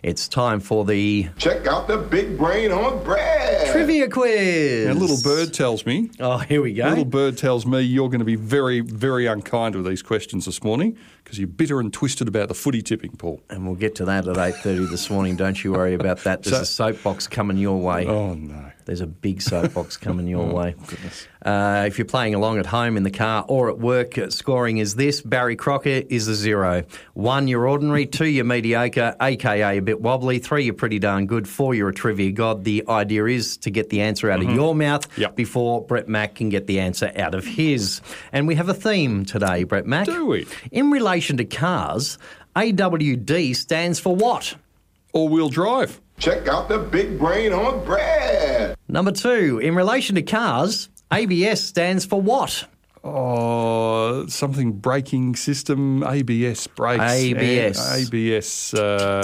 It's time for the Check out the big brain on Brett. trivia quiz. Now, little bird tells me. Oh, here we go. Little bird tells me you're going to be very, very unkind with these questions this morning because you're bitter and twisted about the footy tipping, Paul. And we'll get to that at 8:30 this morning. Don't you worry about that. There's a soapbox coming your way. Oh, no. There's a big soapbox coming your way. Goodness. If you're playing along at home, in the car or at work, scoring is this. Barry Crocker is a 0. 1, you're ordinary. 2, you're mediocre, a.k.a. a bit wobbly. 3, you're pretty darn good. 4, you're a trivia god. The idea is to get the answer out of your mouth before Brett Mack can get the answer out of his. And we have a theme today, Brett Mack. Do we? In relation to cars, AWD stands for what? All-wheel drive. Check out the big brain on Brett. Number 2, in relation to cars, ABS stands for what? Oh, something braking system, ABS brakes. ABS. ABS,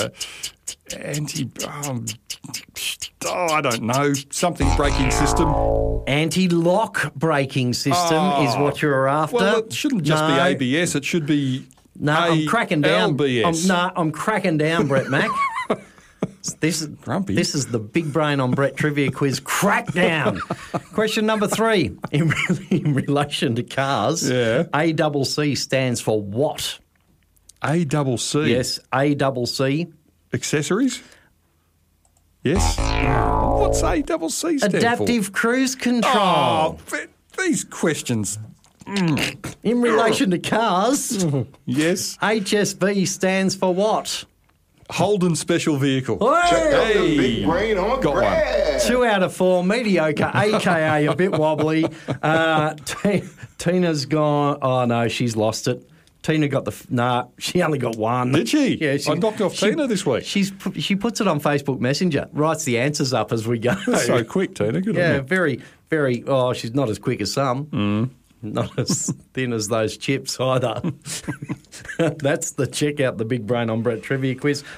I don't know, something braking system. Anti-lock braking system is what you're after. Well, it shouldn't just be ABS, it should be I'm cracking down. LBS. I'm cracking down, Brett Mack. This Grumpy. This is the Big Brain on Brett trivia quiz crackdown. Question number 3. In relation to cars, ACC stands for what? ACC. Yes, ACC. Accessories? Yes. What's ACC stand Adaptive Cruise Control. Oh, these questions. In relation to cars, Yes. HSV stands for what? Holden Special Vehicle. Check out the Hey. big brain on Got Brett. 2 out of 4, mediocre, a.k.a. a bit wobbly. Tina's gone. Oh, no, she's lost it. Tina got she only got 1. Did she? Yeah, I knocked off Tina this week. She puts it on Facebook Messenger, writes the answers up as we go. So quick, Tina. Good on Yeah, you. very, very. Oh, she's not as quick as some. Not as thin as those chips either. That's the check out the Big Brain on Brett trivia quiz.